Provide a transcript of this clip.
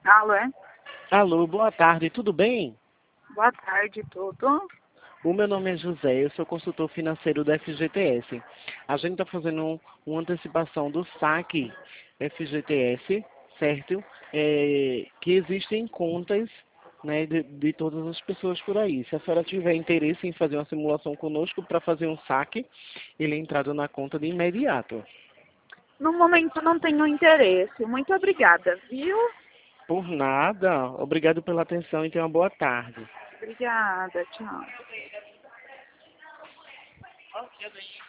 Alô, é? Alô, boa tarde, tudo bem? Boa tarde, tudo? O meu nome é José, eu sou consultor financeiro da FGTS. A gente está fazendo uma antecipação do saque FGTS, certo? Que existem contas, né, de todas as pessoas por aí. Se a senhora tiver interesse em fazer uma simulação conosco para fazer um saque, ele é entrado na conta de imediato. No momento não tenho interesse. Muito obrigada, viu? Por nada, obrigado pela atenção e tenha uma boa tarde. Obrigada, tchau.